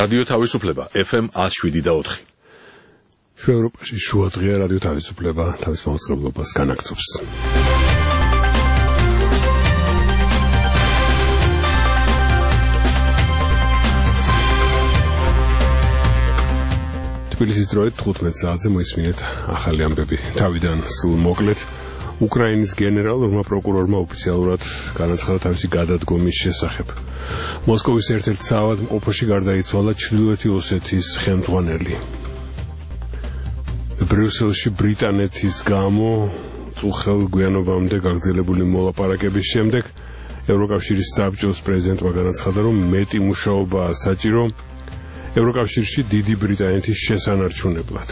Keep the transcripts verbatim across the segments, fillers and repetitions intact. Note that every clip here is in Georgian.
რადიო თავისუფლება ეფ ემ one oh seven და four. შუა ევროპაში შუადღეა რადიო თავისუფლება თავის მაუწყებლობას განაგრძობს. თბილისის დროით თხუთმეტ საათზე მოისმინეთ ახალი ამბები. თავიდან სულ მოკლედ უკრაინის გენერალურმა პროკურორმა ოფიციალურად განაცხადა თავისი გადადგომის შესახებ. მოსკოვის ერთ-ერთ საავადმყოფოში გარდაიცვალა ჩრდილოეთი ოსეთის ხელმძღვანელი. ბრიუსელში ბრიტანეთის გამო წუხელ გვიანობამდე გაგრძელებული მოლაპარაკების შემდეგ ევროკავშირის საბჭოს პრეზიდენტმა განაცხადა, რომ მეტი მუშაობაა საჭირო ევროკავშირში დიდი ბრიტანეთის შესანარჩუნებლად.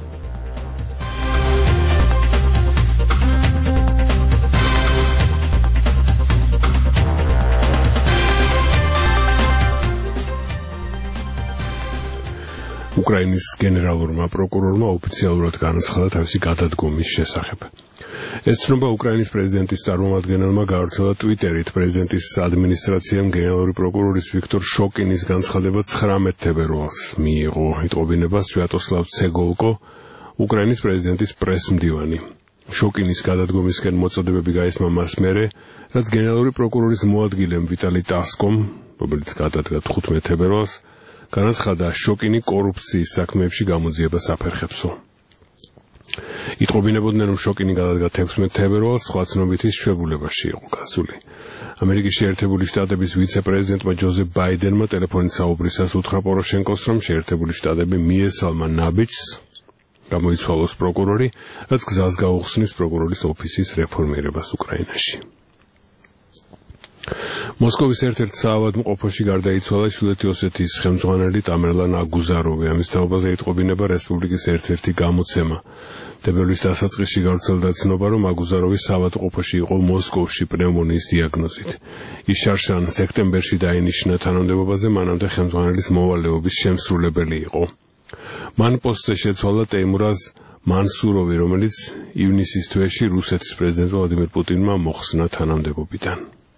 უკრაინის გენერალურმა პროკურორმა ოფიციალურად განაცხადა თავისი გადადგომის შესახებ. ეს ცნობა უკრაინის პრეზიდენტის წარმომადგენელმა გავრცელა ტვიტერით. პრეზიდენტის ადმინისტრაციამ გენერალური პროკურორის ვიქტორ შოკინის განცხადება ცხრამეტ თებერვალს მიიღო. იტყობინება სვიატოსლავ ცეგოლკო, უკრაინის პრეზიდენტის პრესმდივანი. შოკინის გადადგომისკენ მოწოდებები გაისმა მას მერე, რაც გენერალური პროკურორის მოადგილემ ვიტალი ტასკომ, რომელიც გადადგა თხუთმეტ თებერვალს, განაცხადა შოკინი კორუფციის საქმეებში გამოძიებას აფერხებსო. იტყობინებოდნენ, რომ შოკინი გადადგა თექვსმეტ თებერვალს სხვა ცნობითის შვებულებაში იყო გასული. ამერიკის შეერთებული შტატების ვიცე-პრეზიდენტმა ჯოზეფ ბაიდენმა ტელეფონით საუბრისას უთხრა პოროშენკოს, რომ შეერთებული შტატები მიესალმა ნაბიჯს გამოიცვალოს პროკურორი, რაც გზას გაუხსნის პროკურორის ოფისის რეფორმირებას უკრაინაში. მოსკოვის ერთ-ერთ საავადმყოფოში გარდაიცვალა ჩრდილოეთი ოსეთის ხელმძღვანელი ტამერლან აგუზაროვი. ამის თაობაზე იტყობინება რესპუბლიკის ერთ-ერთი გამოცემა. თებერვლის დასაწყისში გავრცელდა ცნობა, რომ აგუზაროვი საავადმყოფოში იყო მოსკოვში პნევმონიის დიაგნოზით. ის შარშან სექტემბერში დაინიშნა თანამდებობაზე, მანამდე ხელმძღვანელის მოვალეობის შემსრულებელი იყო. მან პოსტზე შეცვალა ტეიმურაზ მანსუროვი, რომელიც ივნისის თვეში რუსეთის პრეზიდენტ ვლადიმირ პუტინმა მოხსნა თანამდებობიდან.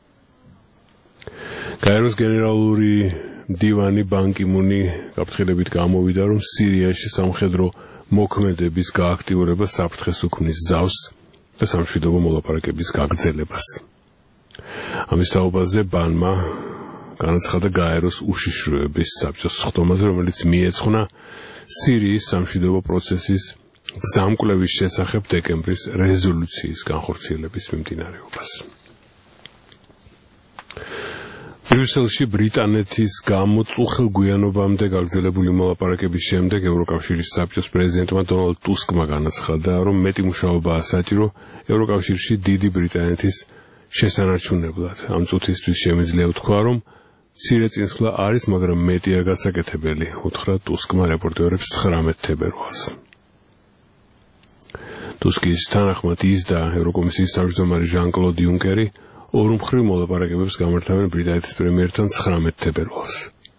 გაეროს გენერალური მდივანი ბან კი მუნი გაფრთხილებით გამოვიდა, რომ სირიაში სამხედრო მოქმედების გააქტიურება საფრთხეს უქმნის ზავს და სამშვიდობო მოლაპარაკების გაგრძელებას. ამის თაობაზე ბანმა განაცხადა გაეროს უშიშროების საბჭოს სხდომაზე, რომელიც მიეძღვნა სირიის სამშვიდობო პროცესის გზამკვლევის შესახებ დეკემბრის რეზოლუციის განხორციელების მიმდინარეობას. ბრიუსელში ბრიტანეთის გამო წუხელ გვიანობამდე გაგრძელებული მოლაპარაკების შემდეგ ევროკავშირის საბჭოს პრეზიდენტმა დონალდ ტუსკმა განაცხადა, რომ მეტი მუშაობაა საჭირო ევროკავშირში დიდი ბრიტანეთის შესანარჩუნებლად. ამ წუთისთვის შემიძლია ვთქვა, რომ მცირე წინსვლა არის, მაგრამ მეტი არ გასაკეთებელი, უთხრა ტუსკმა რეპორტერებს ცხრამეტ თებერვალს. ტუსკის თანახმად ის და ევროკომისიის თავმჯდომარე ჟან-კლოდ იუნკერი ორმხრივ მოლაპარაკებებს გამართავენ ბრიტანეთის პრემიერთან ცხრამეტ თებერვალს.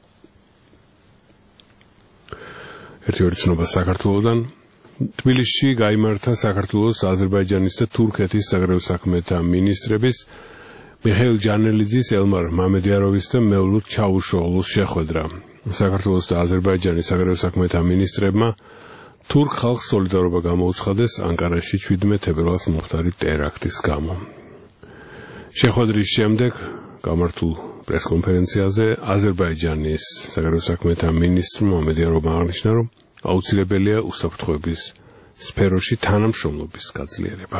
ერთი ორი ცნობა საქართველოდან. თბილისში გაიმართა საქართველოს, აზერბაიჯანის და თურქეთის საგარეო საქმეთა მინისტრების მიხეილ ჯანელიძის, ელმარ მამედიაროვის და მევლუდ ჩავუშოღლუს შეხვედრა. საქართველოს და აზერბაიჯანის საგარეო საქმეთა მინისტრებმა თურქ ხალხს სოლიდარობა გამოუცხადეს ანკარაში შვიდმეტ თებერვალს მომხდარი ტერაქტის გამო. შეხვედრის შემდეგ გამართულ პრესკონფერენციაზე აზერბაიჯანის საგარეო საქმეთა მინისტრმა მამედიაროვმა აღნიშნა, რომ აუცილებელია უსაფრთხოების სფეროში თანამშრომლობის გაძლიერება.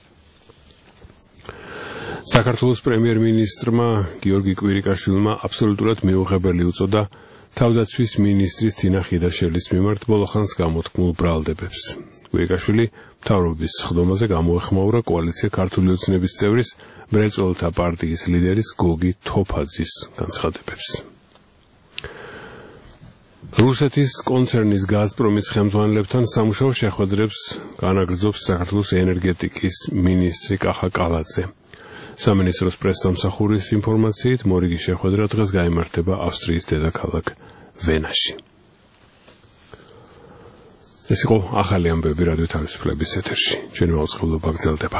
საქართველოს პრემიერ-მინისტრმა გიორგი კვირიკაშვილმა აბსოლუტურად მიუღებელი უწოდა თავდაცვის მინისტრის თინა ხიდაშელის მიმართ ბოლოხანს გამოთქმულ ბრალდებებს. კვირიკაშვილი მთავრობის სხდომაზე გამოეხმაურა კოალიცია ქართული ოცნების წევრის მრეწველთა პარტიის ლიდერის გოგი თოფაძის განცხადებებს. რუსეთის კონცერნის გაზპრომის ხელმძღვანელებთან სამუშაო შეხვედრებს განაგრძობს საქართველოს ენერგეტიკის მინისტრი კახა კალაძე. სამინისტროს პრესსამსახურის ინფორმაციით, მორიგი შეხვედრა დღეს გაიმართება ავსტრიის დედაქალაქ ვენაში. ეს იყო ახალი ამბები რადიო თავისუფლების ეთერში. ჩვენი მაუწყებლობა გრძელდება.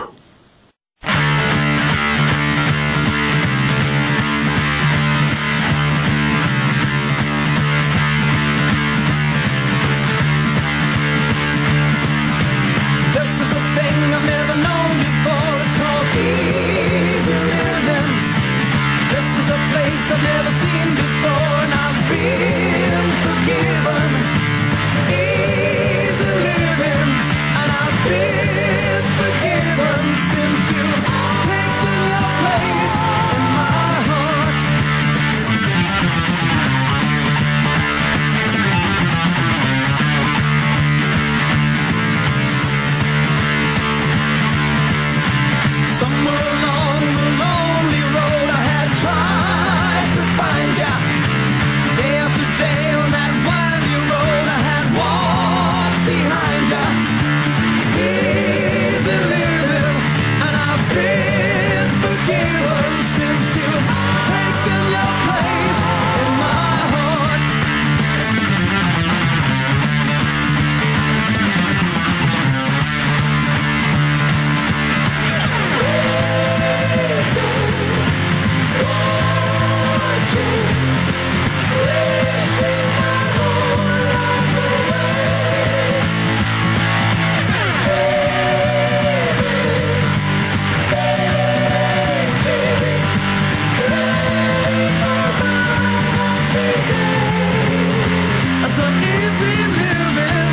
Somewhere along the lonely road I had tried to find ya. Day after day on that winding road I had walked behind ya. Easy living, and I've been forgiven since you've taken your place in my heart. So easy living.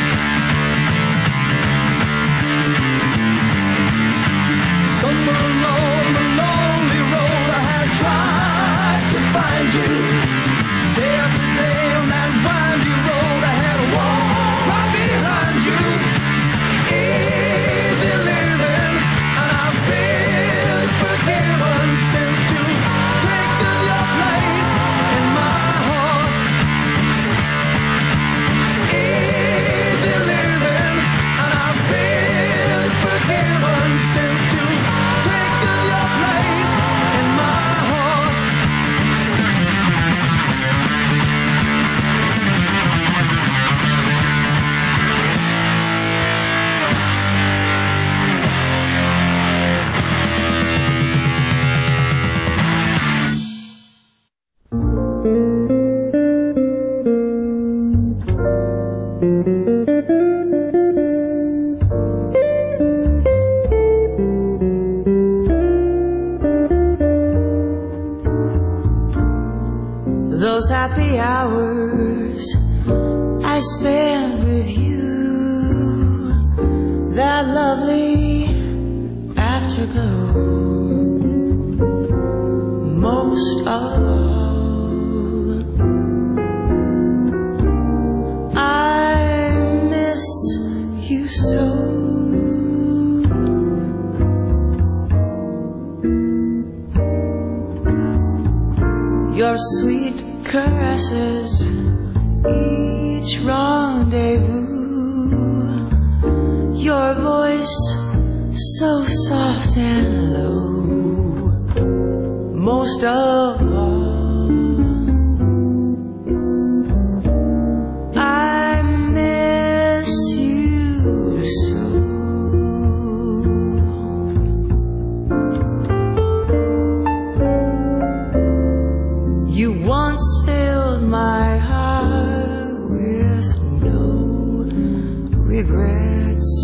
Somewhere along the lonely road I had tried to find you. Day after day on that windy road I had walked right behind you. Easy living, and I've been forgiven since you've taken your place in my heart. Easy living, and I've been forgiven since you've taken your place in my heart. Those happy hours I spent with you, that lovely afterglow, most of all, I miss you so. Your sweet caresses, each rendezvous, your voice so soft and low, most of all, I miss you so. You once filled my heart with no regrets,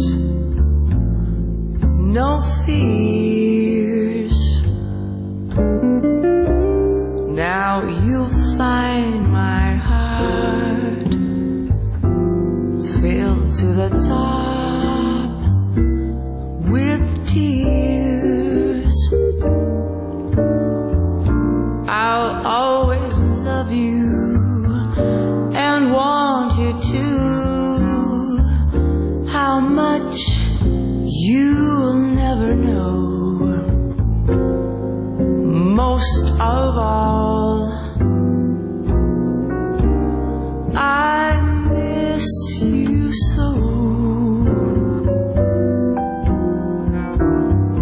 no fears. Now you find my heart filled to the top with tears. I'll always love you and want you to. How much you'll never know. Most of all, I miss you so.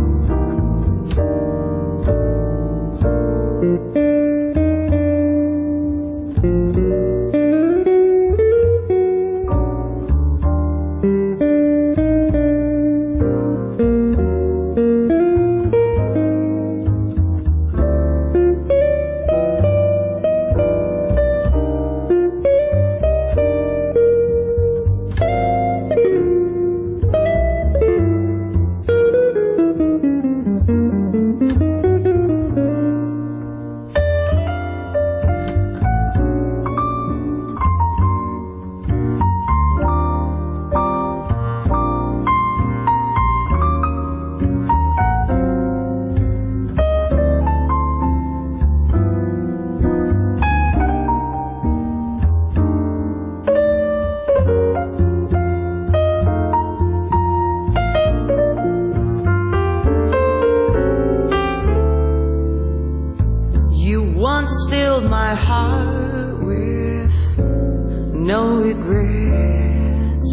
filled my heart with no regrets,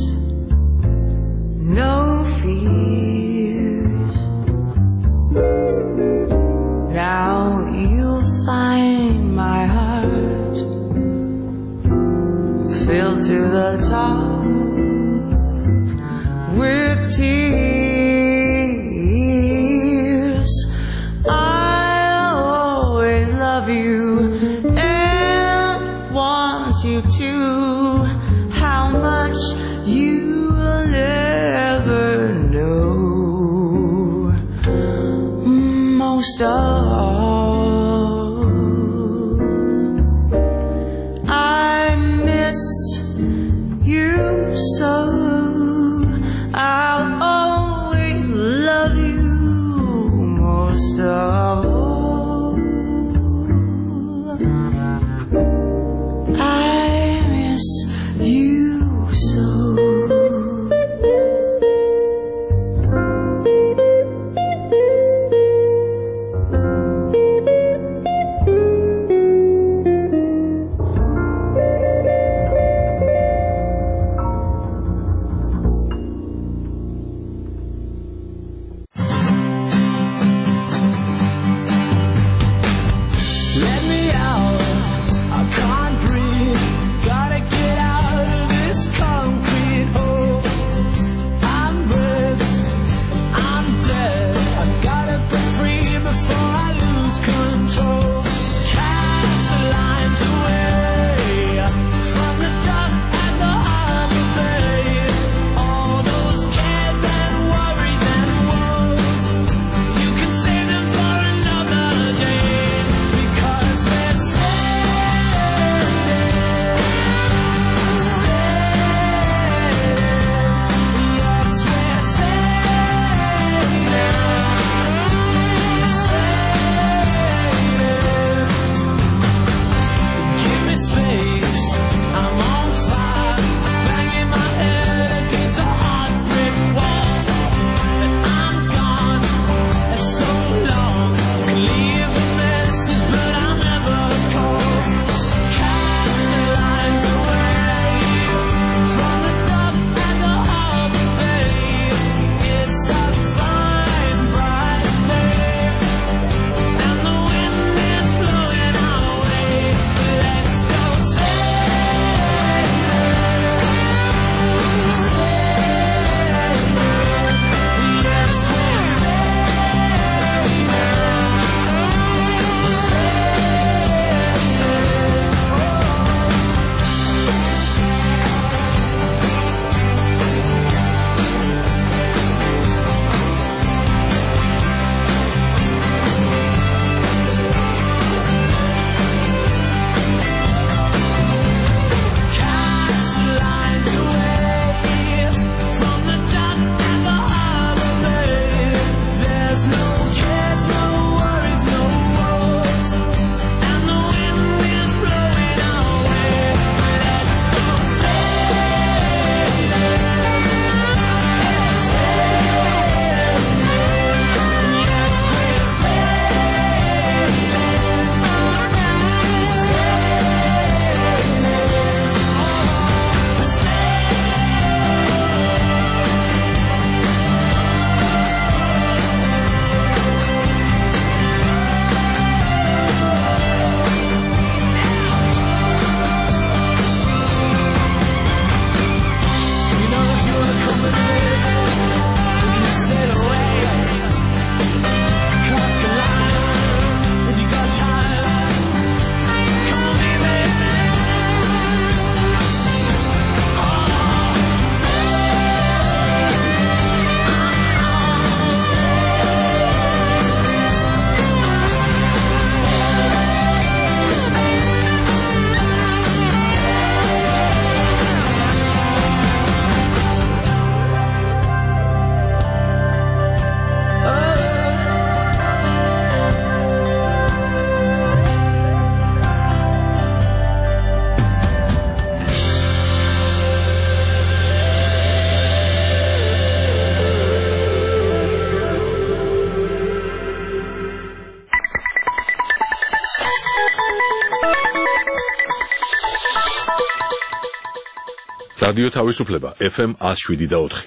no fears. Now you'll find my heart filled to the top with tears. I'll always love you and want you to. How much you'll never know. Most of all, I miss you so. I'll always love you most of all. I miss you so. რადიო თავისუფლება F M one oh seven და four.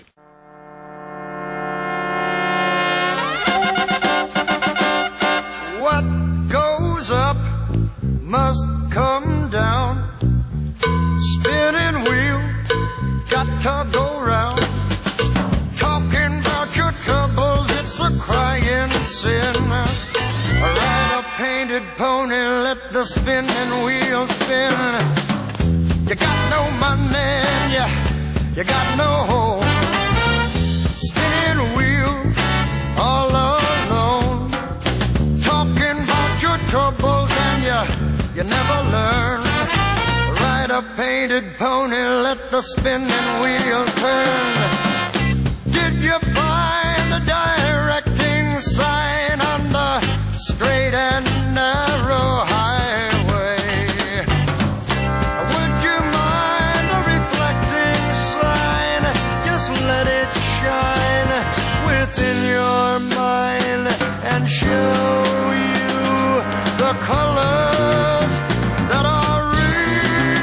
What goes up must come down. Spinning wheel, got to go round. Talking about your troubles, it's a crying sin. Ride a painted pony, let the spinning wheel spin. You got no money, you, you got no home. Spinning wheel, all alone. Talking about your troubles and you, you never learn. Ride a painted pony, let the spinning wheel turn. Did you find the directing sign on the straight and narrow highway? Would you mind the reflecting sign? Just let it shine within your mind and show you the colors that are real.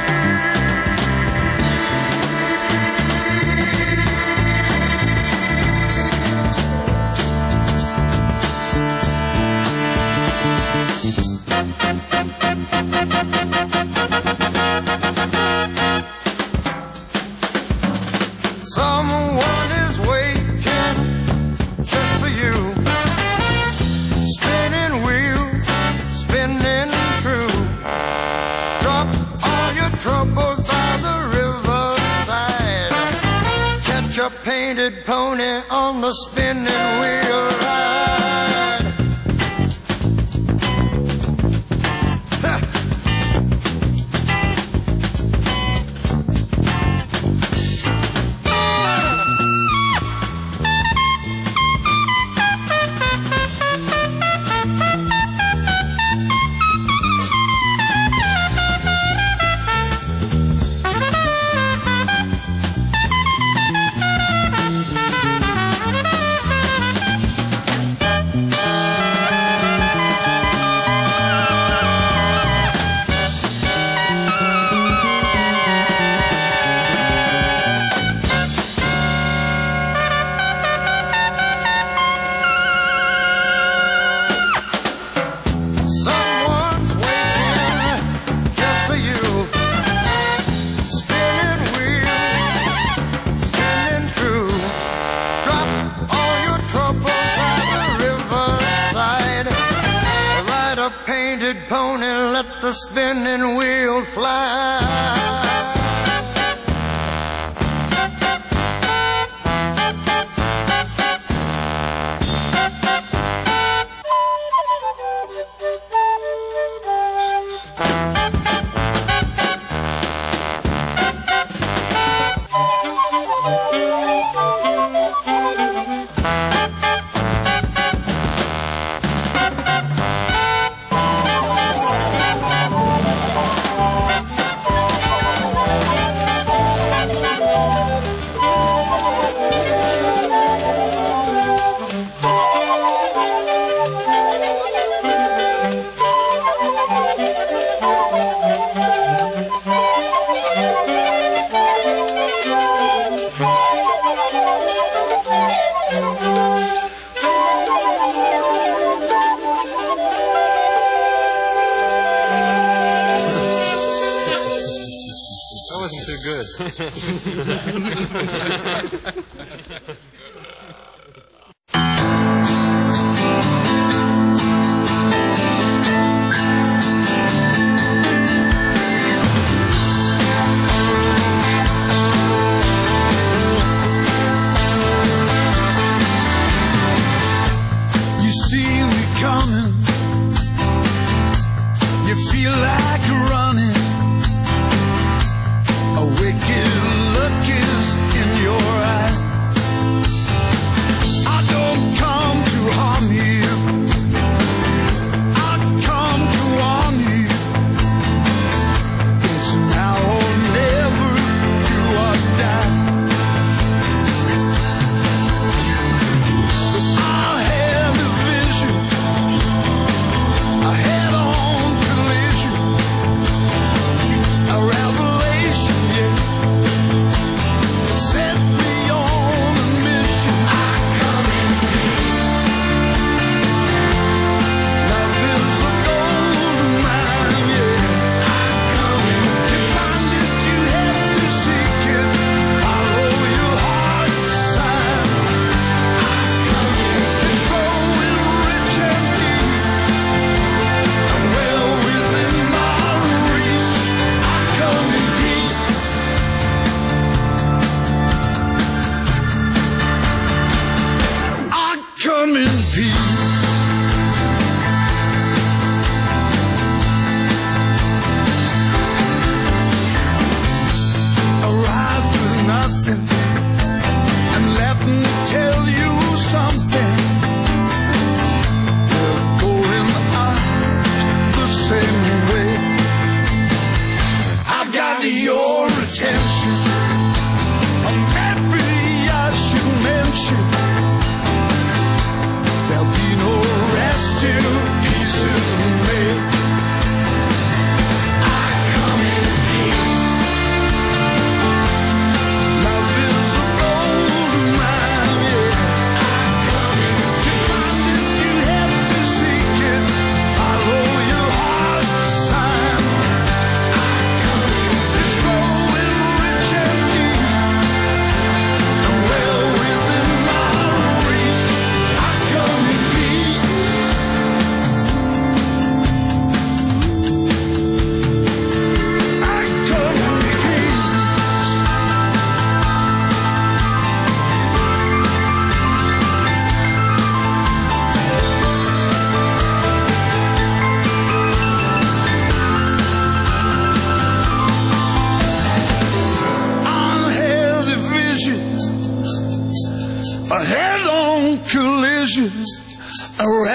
Someone is waiting just for you. Spinning wheel, spinning true. Drop all your troubles by the riverside. Catch a painted pony on the spinning wheel ride. Ha! Someone's waiting just for you. Spinning wheel, spinning true. Drop all your troubles by the riverside. Ride a painted pony, let the spinning wheel fly. That wasn't too good. You see me coming, you feel like running. A wicked look is in your eye.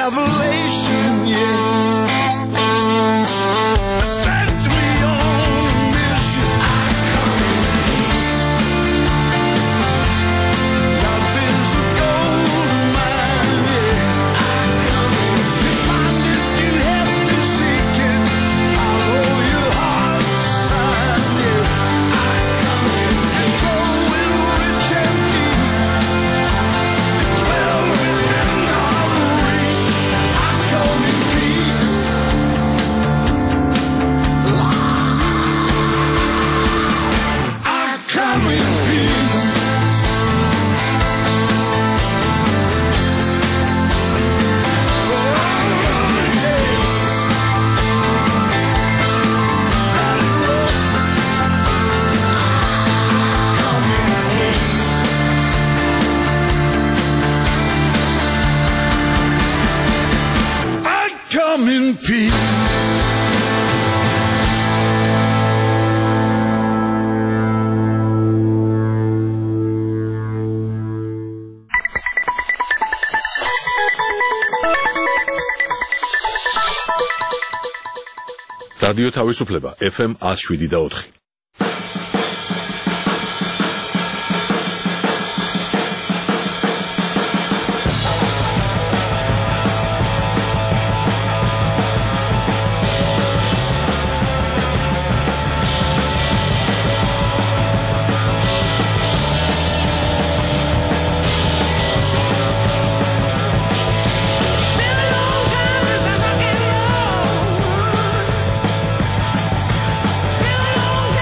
revelation, yeah. Sent me on a mission. I come in peace. Love is a gold mine, yeah. I come in peace. To find it, you have to seek it. Follow your heart's sign, yeah. I come in peace. And so will rich and deep. It's well within our reach. I come in peace. I come in peace. I come in peace. რადიო თავისუფლება ეფ ემ one oh seven და four. Been a long time since I rock and roll. Been a long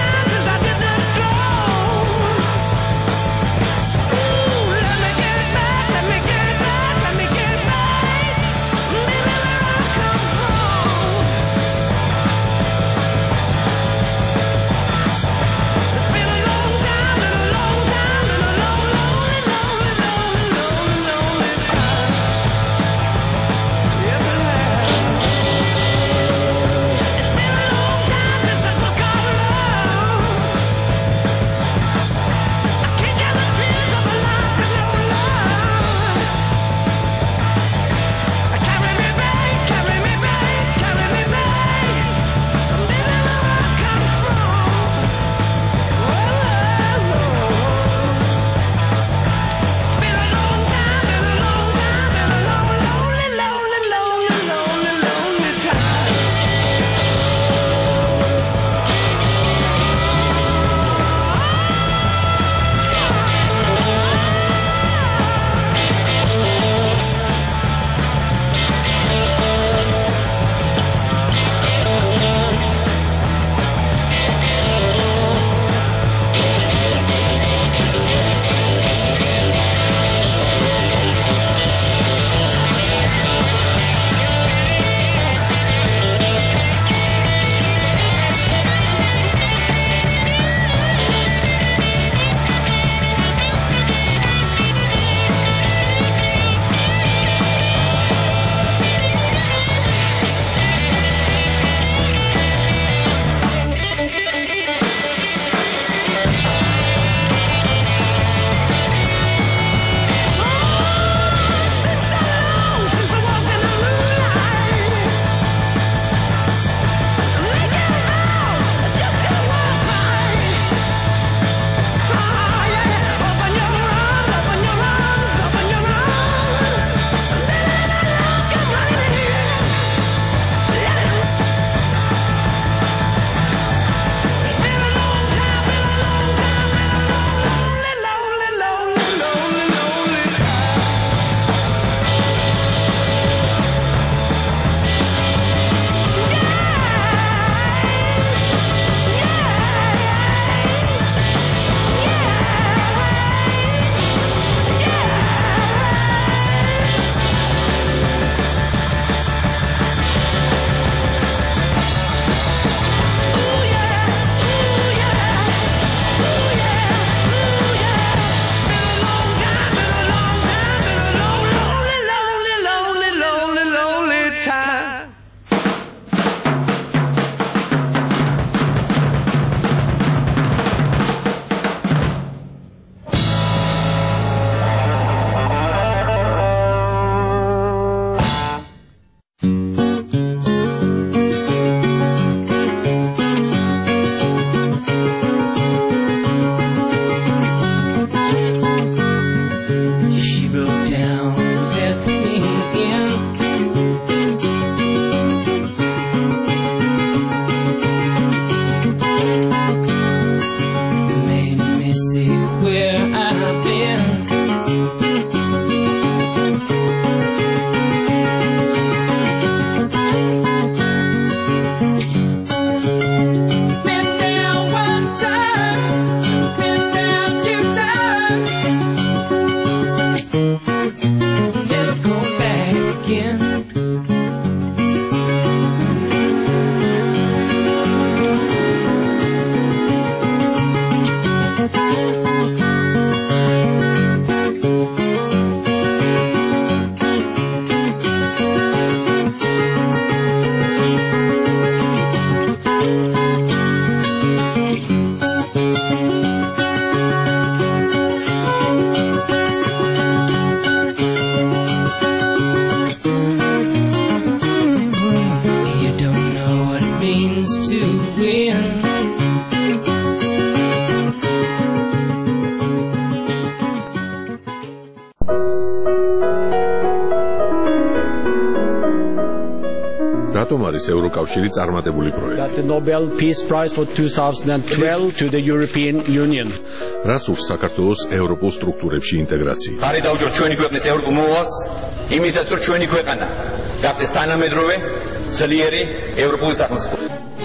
რატომ არის ევროკავშირი წარმატებული პროექტი? That the Nobel Peace Prize for two thousand twelve to the European Union. რას ურს საქართველოს ევროპულ სტრუქტურებში ინტეგრაცია? ხარი დაუჯეროთ ჩვენი ქვეყნის ევროპულ მოვალს, იმისაც რომ ჩვენი ქვეყანა გახდეს თანამედროვე, ძლიერი ევროპული სახელმწიფო.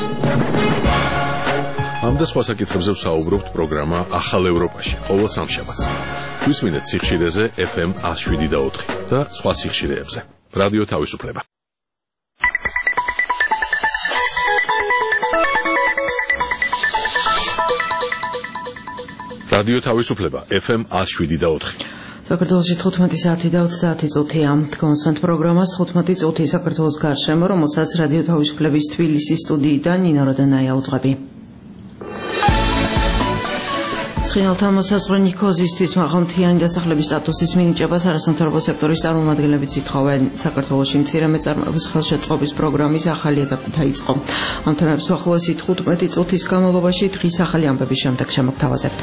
ამ და სხვა საკითხებზე ვსაუბრობთ პროგრამა ახალ ევროპაში, ყოველ სამშაბათს. გვისმინეთ სიხშირეზე ეფ ემ one oh seven და ოთხი და სხვა სიხშირეებზე. რადიო თავისუფლება. რადიო თავისუფლება ეფ ემ one oh seven და ოთხი. საქართველოში თხუთმეტი საათი და ოცდაათი წუთია. თქვენს პროგრამას თხუთმეტი წუთი საქართველოს გარშემო, რომელსაც რადიო თავისუფლების თბილისის სტუდიიდან ნინო როდანაია უძღვები. ცხინვალთან მოსაზღვრე ნიქოზისთვის მაღალმთიანი დასახლების სტატუსის მინიჭებას არასამთავრობო სექტორის წარმომადგენლები ითხოვენ. საქართველოში მცირე მეწარმოების ხელშეწყობის პროგრამის ახალი ეტაპი დაიწყო. ამ თემებს უახლოესი თხუთმეტი წუთის განმავლობაში დღის ახალი ამბების შემდეგ შემოგთავაზებთ.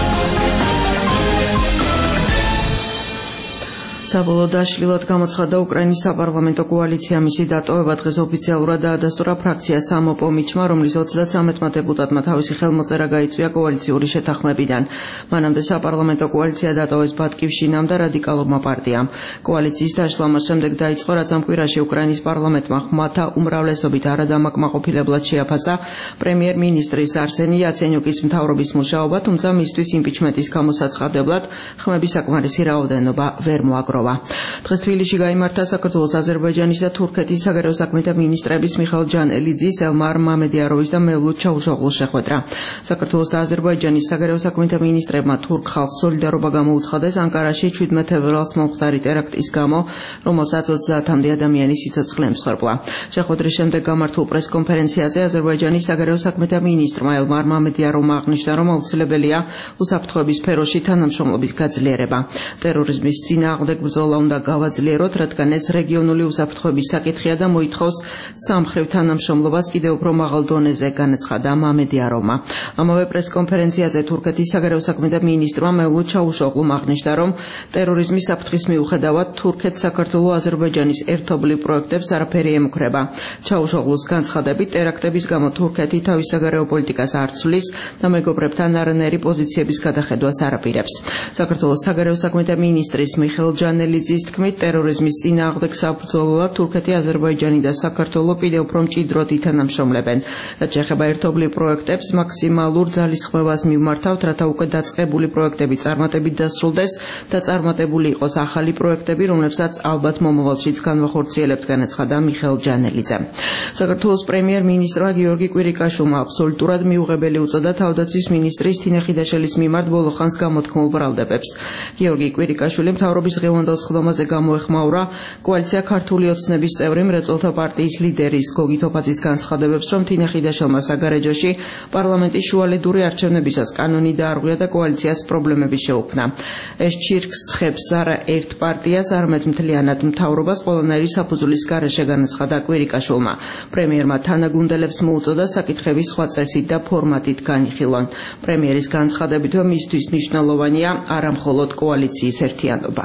საბოლოო დაშლილად გამოცხადდა უკრაინის საპარლამენტო კოალიცია. მისი დატოვება დღეს ოფიციალურად დაადასტურა ფრაქცია სამოპო მიჩმა, რომლის ოცდათსამეთმა დეპუტატმა თავისი ხელმოწერა გაიწვია კოალიციური შეთანხმებიდან. მანამდე საპარლამენტო კოალიცია დატოვეს ბატკივშინამ და რადიკალურმა პარტიამ. კოალიციის დაშლა მას შემდეგ დაიწყო, რაც ამ კვირაში უკრაინის პარლამენტმა ხმათა უმრავლესობით არადამაკმაყოფილებლად შეაფასა პრემიერ-მინისტრის არსენი იაცენიუკის მთავრობის მუშაობა, თუმცა მისთვის იმპიჩმენტის გამოსაცხადებლად ხმების საკმარისი რაოდენობა ვერ მოაგროვა. დღეს თბილისში გაიმართა საქართველოს, აზერბაიჯანის და თურქეთის საგარეო საქმეთა მინისტრების მიხეილ ჯანელიძის, ელმარ მამედიაროვის და მევლუდ ჩაუშოღლუს შეხვედრა. საქართველოს და აზერბაიჯანის საგარეო საქმეთა მინისტრებმა თურქ ხალხს სოლიდარობა გამოუცხადეს ანკარაში შვიდმე თებერვალს მომხდარი ტერაქტის გამო, რომელსაც ოცდაათამდე ადამიანი სიცოცხლე ემსხვერპლა. შეხვედრის შემდეგ გამართულ პრესკონფერენციაზე აზერბაიჯანის საგარეო საქმეთა მინისტრმა ელმარ მამედიაროვმა აღნიშნა, რომ აუცილებელია უსაფრთხოების სფეროში თანამშრომლობის გაძლიერება. ტერორიზმის წინააღმდეგ ბრძოლა უნდა გავაძლიეროთ, რადგან ეს რეგიონული უსაფრთხოების საკითხია და მოითხოვს სამხრივ თანამშრომლობას კიდევ უფრო მაღალ დონეზე, განაცხადა მამედიაროვმა. ამავე პრესკონფერენციაზე თურქეთის საგარეო საქმეთა მინისტრმა მევლუდ ჩაუშოღლუმ აღნიშნა, რომ ტერორიზმის საფრთხის მიუხედავად თურქეთს საქართველო-აზერბაიჯანის ერთობლივ პროექტებს არაფერი ემუქრება. ჩაუშოღლუს განცხადებით, ტერაქტების გამო თურქეთი თავის საგარეო პოლიტიკას არ ცვლის და მეგობრებთან არანაირი პოზიციების გადახედვას არ აპირებს. საქართველოს საგარეო საქმეთა მინისტრის მიხეილ ჯანელიძის თქმით, ტერორიზმის წინააღმდეგ საბრძოლოდ თურქეთი, აზერბაიჯანი და საქართველო კიდევ უფრო მჭიდროდ ითანამშრომლებენ. რაც შეეხება ერთობლივ პროექტებს, მაქსიმალურ ძალისხმევას მივმართავთ, რათა უკვე დაწყებული პროექტები წარმატებით დასრულდეს და წარმატებული იყოს ახალი პროექტები, რომლებსაც ალბათ მომავალშიც განვახორციელებთ, განაცხადა მიხეილ ჯანელიძე. საქართველოს პრემიერ-მინისტრმა გიორგი კვირიკაშვილმა აბსოლუტურად მიუღებელი უწოდა თავდაცვის მინისტრის თინე ხიდაშელის მიმართ ბოლო ხანს გამოთქმულ ბრალდებებს. გიორგი კვირიკაშვილი მთავრობის ღევანდელ სხდომაზე გამოეხმაურა კოალიცია ქართული ოცნების წევრი მრეწველთა პარტიის ლიდერის გოგი თოფაძის განცხადებებს, რომ თინე ხიდაშელმა საგარეჯოში პარლამენტის შუალედური არჩევნებისას კანონი დაარღვია და კოალიციას პრობლემები შეუქმნა. ეს ჩირკს ცხებს არა ერთ პარტიას, არამედ მთლიანად მთავრობას ყველანაირი საფუძვლის გარეშე, განაცხადა კვირიკაშვილმა. პრემიერმა თანაგუნდელებს მოუწოდა საკითხების სხვა წესით და ფორმატით განიხილონ. პრემიერის განცხადებით, რომ მისთვის მნიშვნელოვანია არა მხოლოდ კოალიციის ერთიანობა.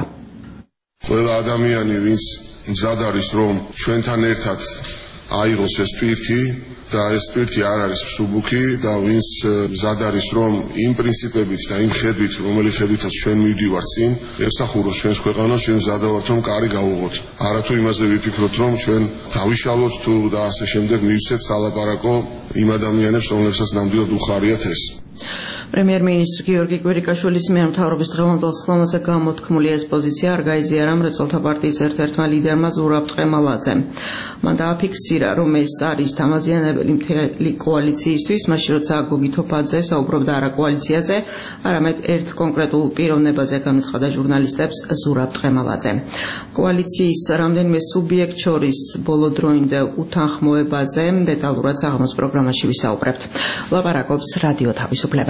ყველა ადამიანი, ვინც მზად არის, რომ ჩვენთან ერთად აიღოს ეს ტვირთი და ეს ტვირთი არ არის მსუბუქი და ვინც მზად არის, რომ იმ პრინციპებით და იმ ხედვით, რომელი ხედვითაც ჩვენ მივდივართ წინ, ემსახუროს ჩვენს ქვეყანას, ჩვენ მზად ვართ, რომ კარი გავუღოთ. არათუ იმაზე ვიფიქროთ, რომ ჩვენ დავიშალოთ თუ და ასე შემდეგ მივცეთ სალაპარაკო იმ ადამიანებს, რომლებსაც ნამდვილად უხარიათ ეს. პრემიერ-მინისტრი გიორგი კვირიკაშვილის მიერ მთავრობის დღევანდელ სხდომაზე გამოთქმული ეს პოზიცია არ გაიზიარა მრეწველთა პარტიის ერთ-ერთმა ლიდერმა ზურაბ ტყემალაძემ. მან დააფიქსირა, რომ ეს არის დამაზიანებელი მთელი კოალიციისთვის, მაშინ როცა გოგი თოფაძე საუბრობდა არა კოალიციაზე, არამედ ერთ კონკრეტულ პიროვნებაზე, განაცხადა ჟურნალისტებს ზურაბ ტყემალაძე. კოალიციის რამდენიმე სუბიექტ შორის ბოლოდროინდელ უთანხმოებაზე დეტალურად საღამოს პროგრამაში ვისაუბრებთ. ლაპარაკობს რადიო თავისუფლება.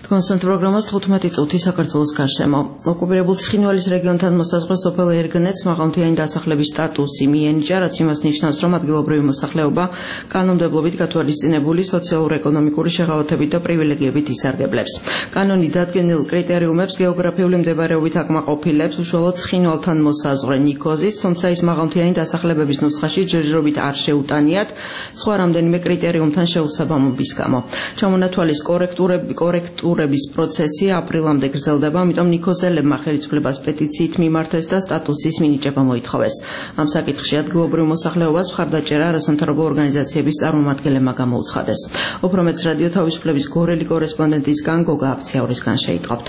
კონსტანტ პროგრამას თხუთმეტი წუთი საქართველოს გარშემო. ოკუპირებულ ცხინვალის რეგიონთან მოსაზღვრე სოფელ ერგნეთს მაღალმთიანი დასახლების სტატუსი მიენიჭა, რაც იმას ნიშნავს, რომ ადგილობრივი მოსახლეობა კანონმდებლობით გათვალისწინებული სოციალურ-ეკონომიკური შეღავათებით და პრივილეგიებით ისარგებლებს. კანონი დადგენილ კრიტერიუმებს გეოგრაფიული მდებარეობით აკმაყოფილებს უშუალოდ ცხინვალთან მოსაზღვრე ნიქოზის, თუმცა ის მაღალმთიანი დასახლებების ნუსხაში ჯერჯერობით არ შეუტანიათ სხვა რამდენიმე კრიტერიუმთან შეუსაბამობის გამო. ჩამონათვალის კორექტურები კორექტურების პროცესი აპრილამდე გრძელდება, ამიტომ ნიქოზელებმა ხელისუფლებას პეტიციით მიმართეს და სტატუსის მინიჭება მოითხოვეს. ამ საკითხში ადგილობრივ მოსახლეობას მხარდაჭერა არასამთავრობო ორგანიზაციების წარმომადგენლებმა გამოუცხადეს. უფრო მეტს რადიო თავისუფლების გორელი კორესპონდენტისგან გოგა აფციაურისგან შეიტყობთ.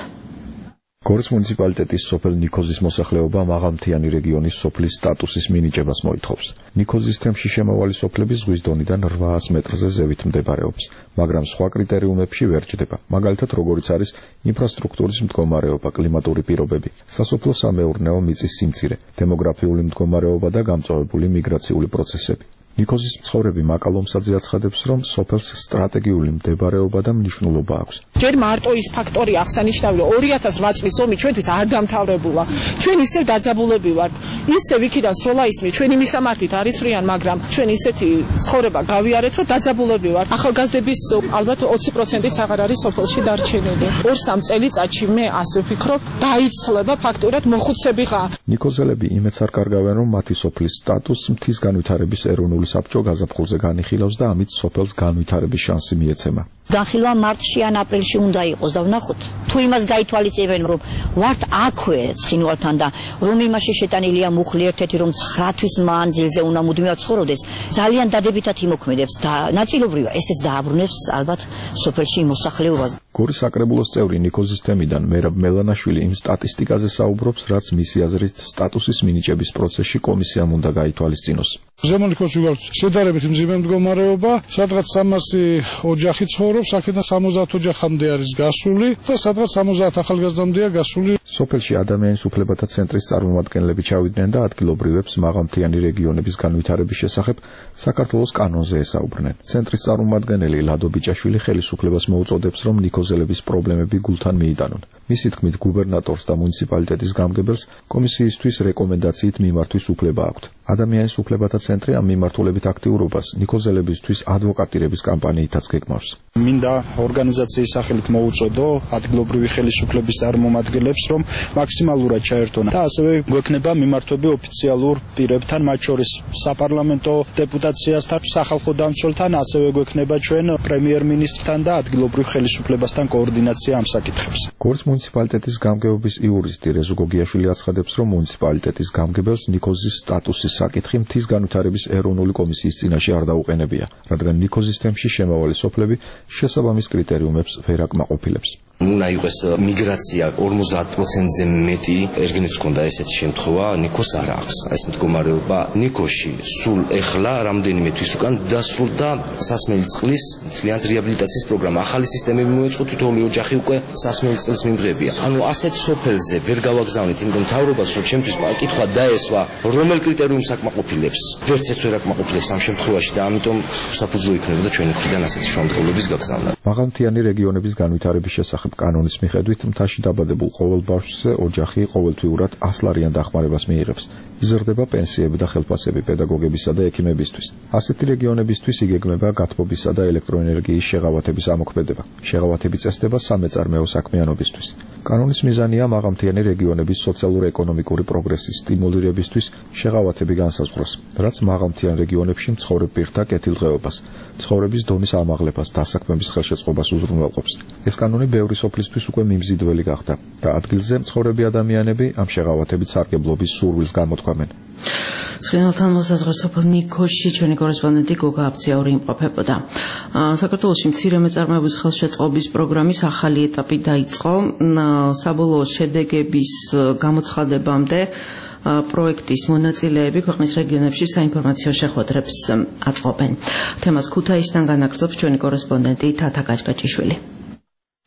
გორის მუნიციპალიტეტის სოფელ ნიქოზის მოსახლეობა მაღალმთიანი რეგიონის სოფლის სტატუსის მინიჭებას მოითხოვს. ნიქოზის თემში შემავალი სოფლები ზღვის დონიდან რვაას მეტრზე ზევით მდებარეობს, მაგრამ სხვა კრიტერიუმებში ვერ ჭდება. მაგალითად, როგორიც არის ინფრასტრუქტურის მდგომარეობა, კლიმატური პირობები, სასოფლო-სამეურნეო მიწის სიმცირე, დემოგრაფიული მდგომარეობა და გამწვავებული მიგრაციული პროცესები. ნიქოზის მცხოვრები მაკალომსაძე აცხადებს, რომ სოფელს სტრატეგიული მდებარეობა და მნიშვნელობა აქვს. ჯერ მარტო ის ფაქტორი აღსანიშნავია, ორი ათას რვა წლის ომი ჩვენთვის არ დამთავრებულა. ჩვენ ისევ დაძაბულები ვართ. ისევ იქიდან სროლა ისმის, ჩვენი მისამართით არის ფრიან, მაგრამ ჩვენ ისეთი ცხოვრება გავიარეთ, რომ დაძაბულები ვართ. ახალგაზრდების ალბათ ოცი პროცენტიც აღარ არის სოფელში დარჩენილი. ორ-სამ წელიწადში მე ასე ვფიქრობ, დაიცლება ფაქტურად მოხუცებიღა. ნიქოზელები იმედს არ კარგავენ, რომ მათი სოფლის სტატუსს მთის განვითარების ეროვნული საბჭო გაზაფხულზე განიხილავს და ამით სოფელს განვითარების შანსი მიეცემა. განხილვა მარტში ან აპრილში უნდა იყოს და ვნახოთ თუ იმას გაითვალისწინებენ რომ ვართ აქვე ცხინვალთან და რომ იმაში შეტანილია მუხლი ერთ-ერთი რომ ცხრა თვის მანძილზე უნდა მუდმივად ცხოვრობდეს ძალიან დადებითად იმოქმედებს და ნაწილობრივად ესეც დააბრუნებს ალბათ სოფელში მოსახლეობას. გორის საკრებულოს წევრი ნიქოზის თემიდან მერაბ მელანაშვილი იმ სტატისტიკაზე საუბრობს, რაც მისი აზრით სტატუსის მინიჭების პროცესში კომისიამ უნდა გაითვალისწინოს. ზემო ნიქოზში გვაქვს შედარებით მძიმე მდგომარეობა, სადღაც სამასი ოჯახი ცხოვრობს, აქედან სამოცდაათ ოჯახამდე არის გასული და სადღაც სამოცდაათ ახალგაზრდამდეა გასული. სოფელში ადამიანის უფლებათა ცენტრის წარმომადგენლები ჩავიდნენ და ადგილობრივებს მაღალმთიანი რეგიონების განვითარების შესახებ საქართველოს კანონზე ესაუბრნენ. ცენტრის წარმომადგენელი ლადო ბიჭაშვილი ხელისუფლებას მოუწოდებს, რომ ნიქოზელების პრობლემები გულთან მიიტანონ. მისი თქმით, გუბერნატორს და მუნიციპალიტეტის გამგებელს კომისიისთვის რეკომენდაციით მიმართვის უფლება აქვთ. ადამიანის უფლებათა ცენტრი ამ მიმართულებით აქტიურობას ნიქოზელებისთვის ადვოკატირების კამპანიითაც გეგმავს. მინდა ორგანიზაციის სახელით მოუწოდო ადგილობრივი ხელისუფლების წარმომადგენლებს, რომ მაქსიმალურად ჩაერთონ და ასევე გვექნება მიმართვები ოფიციალურ პირებთან, მათ შორის საპარლამენტო დეპუტაციასთან, სახალხო დამცველთან, ასევე გვექნება ჩვენ პრემიერ-მინისტრთან და ადგილობრივ ხელისუფლებასთან კოორდინაცია ამ საკითხებს. გორის მუნიციპალიტეტის გამგეობის იურისტი რეზო გოგიაშვილი აცხადებს, რომ მუნიციპალიტეტის გამგებელს ნიქოზის სტატუსის საკითხი მთის განვითარების ეროვნული კომისიის წინაშე არ დაუყენებია, რადგან ნიქოზის თემში შემავალი სოფლები შესაბამის კრიტერიუმებს ვერ აკმაყოფილებს. უნდა იყოს მიგრაცია ორმოცდაათ პროცენტზე მეტი, ერგინეთს ჰქონდა ესეთი შემთხვევა, ნიქოს არ აქვს. ეს მდგომარეობა ნიქოში სულ ეხლა რამდენიმე თვის უკან დასრულდა სასმელი წყლის მთლიანად რეაბილიტაციის პროგრამა. ახალი სისტემები მოეწყო, თითოეული ოჯახი უკვე სასმელი წყლის მიმღებია. ანუ ასეთ სოფელზე ვერ გავაგზავნით, იმიტომ მთავრობას რომ ჩემთვის კითხვა დაესვა, რომელ კრიტერიუმს აკმაყოფილებს. ვერც ეს ვერ აკმაყოფილებს ამ შემთხვევაში და ამიტომ საფუძველი იქნებოდა ჩვენი მხრიდან ასეთი შემთხვევების გაგზავნა. მაღალმთიანი რეგიონების განვითარების შესახებ კანონის მიხედვით მთაში დაბადებულ ყოველ ბავშვზე ოჯახი ყოველთვიურად ას ლარიან დახმარებას მიიღებს. იზრდება პენსიები და ხელფასები პედაგოგებისა და ექიმებისთვის. ასეთი რეგიონებისთვის იგეგმება გათბობისა და ელექტროენერგიის შეღავათების ამოქმედება. შეღავათები წესდება სამეწარმეო საქმიანობისთვის. კანონის მიზანია მაღალმთიანი რეგიონების სოციალურ-ეკონომიკური პროგრესის სტიმულირებისთვის შეღავათები განსაზღვროს, რაც მაღალმთიან რეგიონებში მცხოვრებ პირთა კეთილდღეობას, ცხოვრების დონის ამაღლებას, დასაქმების ხელშეწყობას უზრუნველყოფს. ეს კანონი ბევრი სოფლისთვის უკვე მიმზიდველი გახდა და ადგილზე მცხოვრები ადამიანები ამ შეღავათებით სარგებლობის სურვილს გამოთქვამენ. ცხინვალთან მოსაზღვრე სოფელ ნიქოზში ჩვენი კორესპონდენტი გოგა აფციაური იმყოფებოდა. საქართველოში მცირე მეწარმეობის ხელშეწყობის პროგრამის ახალი ეტაპი დაიწყო. საბოლოო შედეგების გამოცხადებამდე პროექტის მონაწილეები ქვეყნის რეგიონებში საინფორმაციო შეხვედრებს აწყობენ. თემას ქუთაისიდან განაგრძობს ჩვენი კორესპონდენტი თათა გაჭგაჭიშვილი.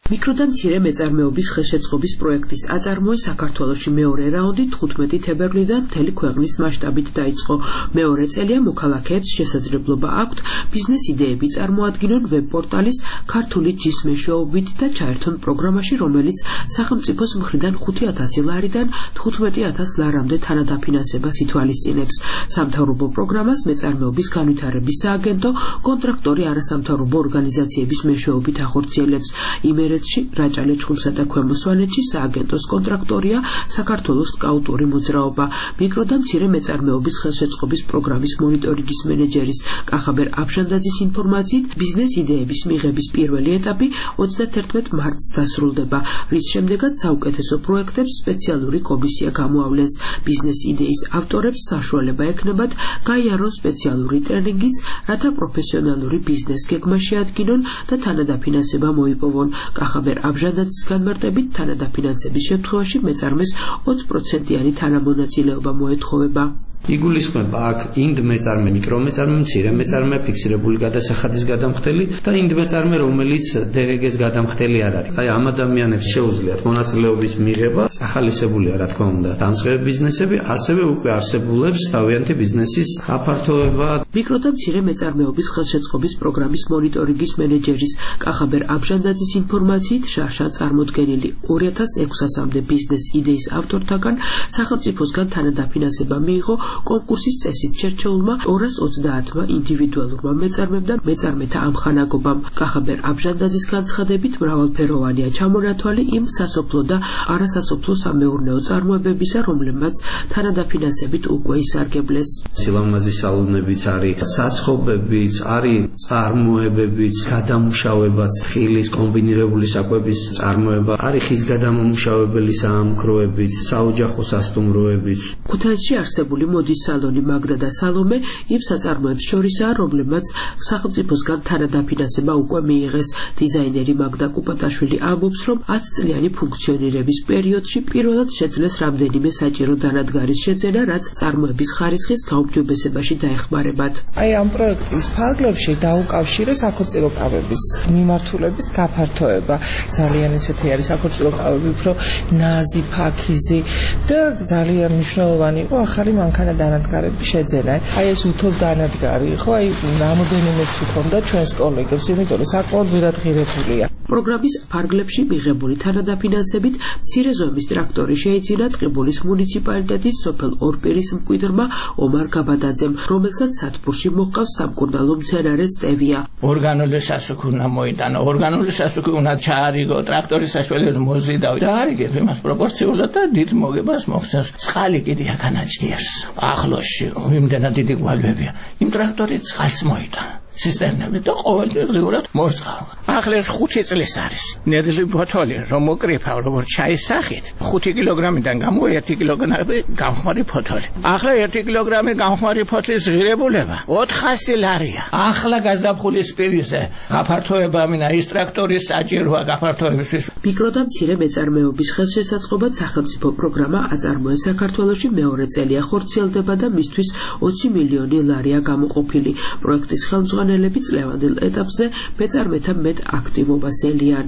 მიკრო და მცირე მეწარმეობის ხელშეწყობის პროექტის აწარმოე საქართველოში მეორე რაუნდი თხუთმეტი თებერვლიდან მთელი ქვეყნის მასშტაბით დაიწყო. მეორე წელია მოქალაქეებს შესაძლებლობა აქვთ ბიზნეს იდეები წარმოადგინონ ვებ-პორტალის ქართული ჯის მეშვეობით და ჩაერთონ პროგრამაში, რომელიც სახელმწიფოს მხრიდან ხუთი ათასი ლარიდან თხუთმეტი ათას ლარამდე თანადაფინანსებას ითვალისწინებს. სამთავრობო პროგრამას მეწარმეობის განვითარების სააგენტო კონტრაქტორი არასამთავრობო ორგანიზაციების მეშვეობით ახორციელებს. იმერეთში, რაჭა-ლეჩხუმსა და ქვემო სვანეთში სააგენტოს კონტრაქტორია საქართველოს სკაუტური მოძრაობა. მიკრო და მცირე მეწარმეობის ხელშეწყობის პროგრამის მონიტორინგის მენეჯერის კახაბერ აბჟანდაძის ინფორმაციით, ბიზნეს იდეების მიღების პირველი ეტაპი ოცდათერთმეტ მარტს დასრულდება, რის შემდეგაც საუკეთესო პროექტებს სპეციალური კომისია გამოავლენს. ბიზნეს იდეის ავტორებს საშუალება ექნებათ გაიარონ სპეციალური ტრენინგიც, რათა პროფესიონალური ბიზნეს გეგმა შეადგინონ და თანადაფინანსება მოიპოვონ. კახაბერ აბჟანდაძის განმარტებით, თანადაფინანსების შემთხვევაში მეწარმეს ოცი პროცენტიანი თანამონაწილეობა მოეთხოვება. იგულისხმება აქ ინდ მეწარმე, მიკრომეწარმე, მცირე მეწარმე, ფიქსირებული გადასახადის გადამხდელი და ინდ მეწარმე, რომელიც დე გე გეს გადამხდელი არ არის. აი ამ ადამიანებს შეუძლიათ მონაწილეობის მიღება, ახალისებულია რა თქმა უნდა დამწყები ბიზნესები, ასევე უკვე არსებულებს თავიანთი ბიზნესის აფართოება. მიკრო და მცირე მეწარმეობის ხელშეწყობის პროგრამის მონიტორინგის მენეჯერის კახაბერ აბჟანდაძის ინფორმაციით, შარშან წარმოდგენილი ორი ათას ექვსასამდე ბიზნეს იდეის ავტორთაგან სახელმწიფოსგან თანადაფინანსება მიიღო კონკურსის წესით შერჩეულმა ორას ოცდაათმა ინდივიდუალურმა მეწარმემ და მეწარმეთა ამხანაგობამ. კახაბერ აბჟანდაძის განცხადებით, მრავალფეროვანია ჩამონათვალი იმ სასოფლო და არასასოფლო სამეურნეო წარმოებებისა, რომლებმაც თანადაფინანსებით უკვე ისარგებლეს. სილამაზის სალონებიც არის, საცხობებიც არის, წარმოებებიც, გადამუშავებაც, ხილის კომბინირებული საკვების წარმოება, არის ხის გადამამუშავებელი საამქროებიც, საოჯახო სასტუმროებიც. ქუთაისში არსებული მოდის სალონი მაგდა და სალომე იმ საწარმოებს შორისაა, რომლებმაც სახელმწიფოსგან თანადაფინანსება უკვე მიიღეს. დიზაინერი მაგდა კუპატაშვილი ამბობს, რომ ათი წლიანი ფუნქციონირების პერიოდში პირველად შეძლეს რამდენიმე საჭირო დანადგარის შეძენა, რაც წარმოების ხარისხის გაუმჯობესებაში დაეხმარებათ. აი ამ პროექტის ფარგლებში დაუკავშირე საქორწილო კავების მიმართულების გაფართოება. ძალიან ისეთი არის საქორწილო კავები, უფრო ნაზი, ფაქიზი და ძალიან მნიშვნელოვანი იყო ახალი მანქანა დანადგარების შეძენა. აი ეს უთოს დანადგარი, ხო, აი რამოდენიმეს თვითონ და ჩვენს კოლეგებს, იმიტომ რომ საკმაოდ ვირადღირებულია. პროგრამის ფარგლებში მიღებული თანადაფინანსებით მცირე ზომის ტრაქტორი შეიძინა ტყიბულის მუნიციპალიტეტის სოფელ ორპირის მკვიდრმა ომარ გაბადაძემ, რომელსაც სათბურში მოჰყავს სამკურნალო მცენარე სტევია. ორგანული სასუქი უნდა მოიტანო, ორგანული სასუქი უნდა ჩაარიგო, ტრაქტორის საშუალებით მოზიდავ და არიგებ იმას პროპორციულად და დიდ მოგებას მოხსენს. წყალი კიდე განაჭიერს. ახლოში იმდენად დიდი გვალვებია. იმ ტრაქტორით წყალს მოიტანა. სისტემები და ყოველდღიურად მოწყავ. ახლა ეს ხუთი წლის არის. ნედლი ბოთოლი რომ მოკრიფავ, როგორც ჩაის სახით, ხუთი კილოგრამიდან გამო ერთი კილოგრამი გამხმარი ფოთოლი. ახლა ერთი კილოგრამი გამხმარი ფოთლის ღირებულება ოთხასი ლარია. ახლა გაზაფხულის პირზე გაფართოება მინა ის ტრაქტორის საჭიროა გაფართოებისთვის. მიკრო და მცირე მეწარმეობის ხელშესაწყობად სახელმწიფო პროგრამა აწარმოე საქართველოში მეორე წელია ხორციელდება და მისთვის ოცი მილიონი ლარია გამოყოფილი. პროექტის ხელმძღვანელები წლევანდელ ეტაპზე მეწარმეთა მეტ აქტივობას ელიან.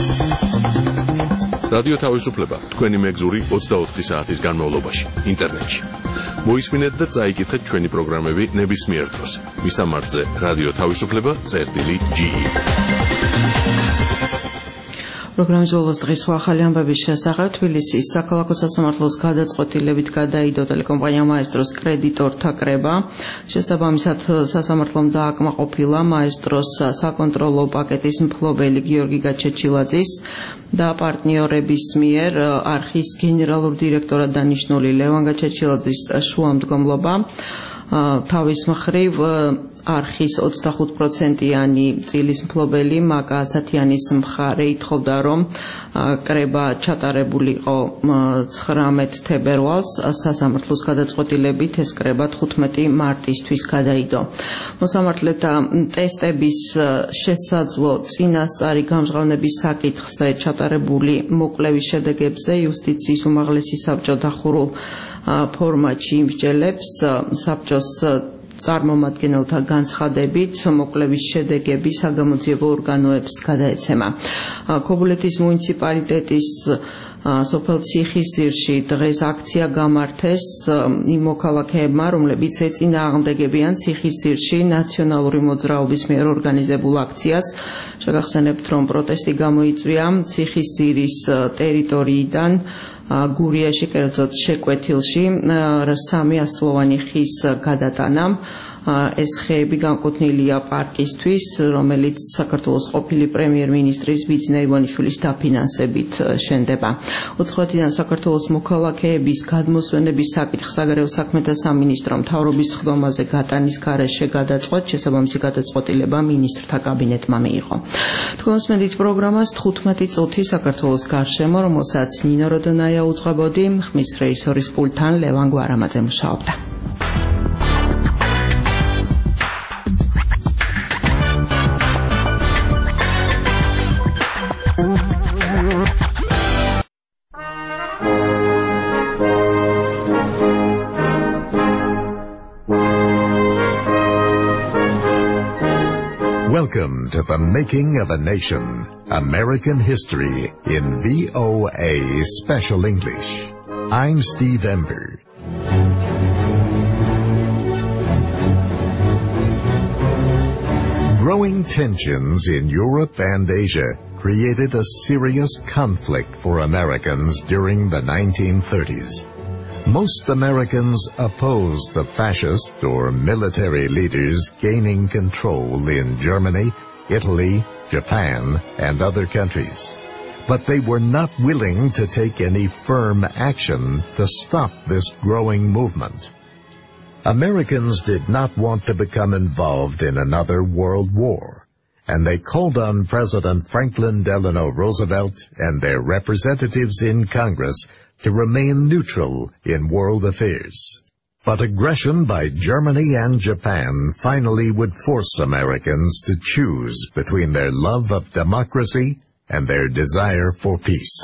რადიო თავისუფლება თქვენი მეგზური ოცდაოთხი საათის განმავლობაში ინტერნეტში. მოისმინეთ და წაიკითხეთ ჩვენი პროგრამები ნებისმიერ დროს. მისამართზე რადიო თავისუფლება წერტილი ჯი ი. პროგრამის ბოლოს დღის სხვა ახალი ამბების შესახებ თბილისის საქალაქო სასამართლოს გადაწყვეტილებით გადაიდო ტელეკომპანია მაესტროს კრედიტორთა კრება. შესაბამისად სასამართლომ დააკმაყოფილა მაესტროს საკონტროლო პაკეტის მფლობელი გიორგი გაჩეჩილაძის და პარტნიორების მიერ არხის გენერალურ დირექტორად დანიშნული ლევან გაჩეჩილაძის შუამდგომლობა. თავის მხრივ არხის ოცდახუთ პროცენტიანი წილის მფლობელი მაკა ასათიანის მხარე ითხოვდა, რომ კრება ჩატარებულიყო ცხრამეტ თებერვალს. სასამართლოს გადაწყვეტილებით ეს კრება თხუთმეტი მარტისთვის გადაიდო. მოსამართლეთა ტესტების შესაძლო წინასწარი გამჟღავნების საკითხზე ჩატარებული მოკვლევის შედეგებზე იუსტიციის უმაღლესი საბჭო დახურულ ფორმატში იმსჯელებს. საბჭოს წარმომადგენელთა განცხადებით მოკვლევის შედეგები საგამოძიებო ორგანოებს გადაეცემა. ქობულეთის მუნიციპალიტეტის სოფელ ციხისძირში დღეს აქცია გამართეს იმ მოქალაქეებმა, რომლებიც ეწინააღმდეგებიან ციხისძირში ნაციონალური მოძრაობის მიერ ორგანიზებულ აქციას. შეგახსენებთ, რომ პროტესტი გამოიწვია ციხისძირის ტერიტორიიდან გურიაში, კერძოდ შეკვეთილში, სამი ასლოვანი ხის გადატანამ. ეს ხეები განკუთვნილია პარკისთვის, რომელიც საქართველოს ყოფილი პრემიერ-მინისტრის ბიძინა ივანიშვილის დაფინანსებით შენდება. უცხოეთიდან საქართველოს მოქალაქეების გადმოსვენების საკითხ საგარეო საქმეთა სამინისტრო მთავრობის ხდომაზე გატანის გარეშე გადაწყვეტ, შესაბამისი გადაწყვეტილება მინისტრთა კაბინეტმა მიიღო. თქვენსმენდით პროგრამას თხუთმეტი წუთი საქართველოს გარშემო, რომელსაც ნინო როდონაია უძღვებოდი, ხმის რეჟისორის პულტთან ლევან გვარამაძე მუშაობდა. Welcome to The Making of a Nation, American History in V O A Special English. I'm Steve Ember. Growing tensions in Europe and Asia created a serious conflict for Americans during the nineteen thirties. Most Americans opposed the fascist or military leaders gaining control in Germany, Italy, Japan, and other countries. But they were not willing to take any firm action to stop this growing movement. Americans did not want to become involved in another world war, and they called on President Franklin Delano Roosevelt and their representatives in Congress to remain neutral in world affairs. But aggression by Germany and Japan finally would force Americans to choose between their love of democracy and their desire for peace.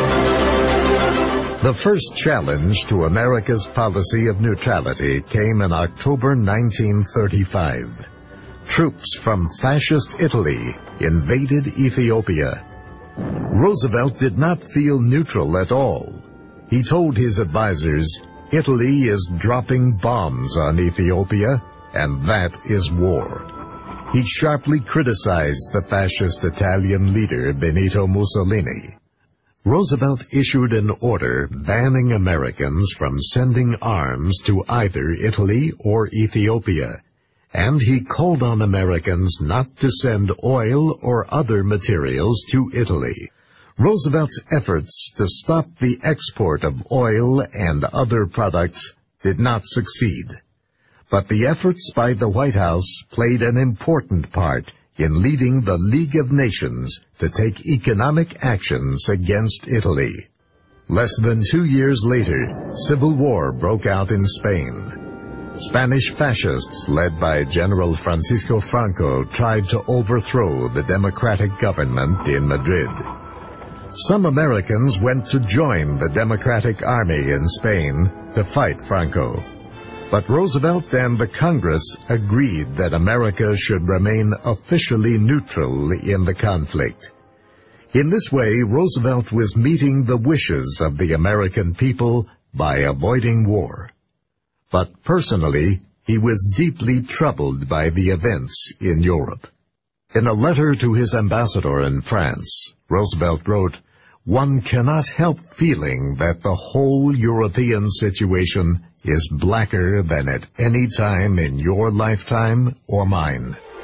The first challenge to America's policy of neutrality came in October nineteen thirty-five. Troops from fascist Italy invaded Ethiopia. Roosevelt did not feel neutral at all. He told his advisers, Italy is dropping bombs on Ethiopia, and that is war. He sharply criticized the fascist Italian leader Benito Mussolini. Roosevelt issued an order banning Americans from sending arms to either Italy or Ethiopia, and he called on Americans not to send oil or other materials to Italy. Roosevelt's efforts to stop the export of oil and other products did not succeed. But the efforts by the White House played an important part in leading the League of Nations to take economic actions against Italy. Less than two years later, civil war broke out in Spain. Spanish fascists led by General Francisco Franco tried to overthrow the democratic government in Madrid. Some Americans went to join the Democratic Army in Spain to fight Franco. But Roosevelt and the Congress agreed that America should remain officially neutral in the conflict. In this way, Roosevelt was meeting the wishes of the American people by avoiding war. But personally, he was deeply troubled by the events in Europe. In a letter to his ambassador in France, Roosevelt wrote, "One cannot help feeling that the whole European situation is blacker than at any time in your lifetime or mine."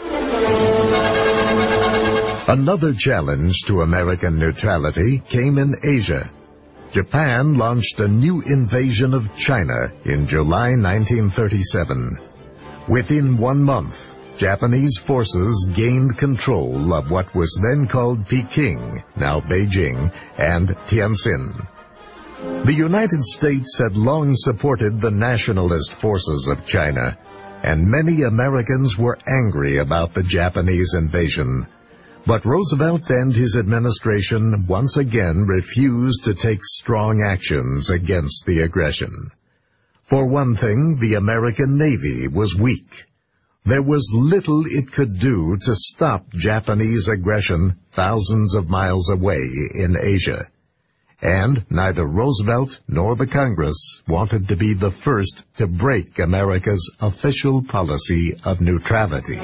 Another challenge to American neutrality came in Asia. Japan launched a new invasion of China in July nineteen thirty-seven. Within one month, Japanese forces gained control of what was then called Peking, now Beijing, and Tianjin. The United States had long supported the nationalist forces of China, and many Americans were angry about the Japanese invasion. But Roosevelt and his administration once again refused to take strong actions against the aggression. For one thing, the American Navy was weak. There was little it could do to stop Japanese aggression thousands of miles away in Asia. And neither Roosevelt nor the Congress wanted to be the first to break America's official policy of neutrality.